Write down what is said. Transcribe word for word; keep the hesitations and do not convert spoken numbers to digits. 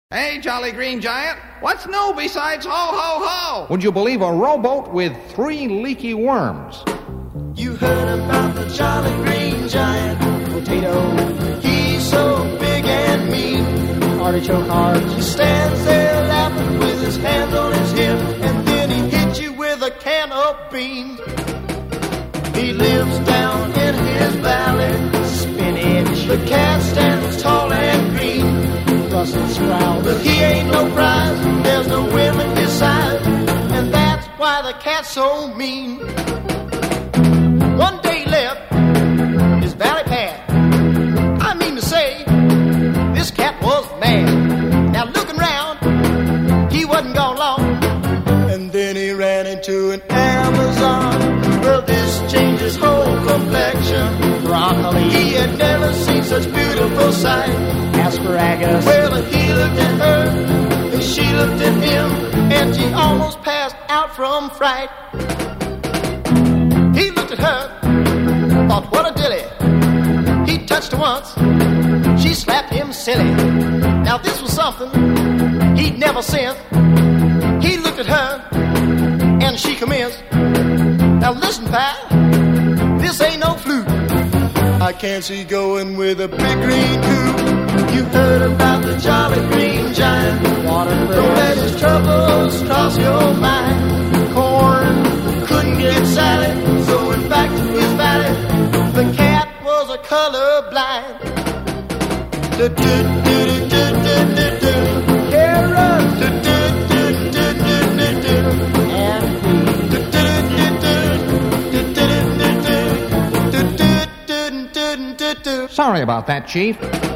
Hey, Jolly Green Giant, what's new besides ho, ho, ho? Would you believe a rowboat with three leaky worms? You heard about the Jolly Green Giant. Potato, he's so big and mean. Artichoke heart, he stands there laughing with his hands on his hip, and then he hits you with a can of beans. He lives down in his valley. Spinach, the cat stands tall and green. Brussels sprout, but he ain't no prize. There's no women his size, and that's why the cat's so mean. One day he left his valley path. I mean to say, this cat was mad. Now looking round, he wasn't gone long, and then he ran into an Amazon. Well, this changed his whole complexion. Broccoli, he had never seen such beautiful sight. Asparagus, well, he looked at her, and she looked at him, and she almost passed out from fright. He looked at her, thought, what a dilly. He touched her once, she slapped him silly. Now this was something he'd never seen. He looked at her, and she commenced. Now listen, pal, this ain't no fluke. I can't see going with a big green coupe. You heard about the Jolly Green Giant. Don't let his troubles cross your mind. Corn couldn't get Sally, so went back to his valley. The cat was a color blind. Do do do do do do do. Carrot. Do do do do do do do. And do do do do do do do do do do do do do. Sorry about that, Chief.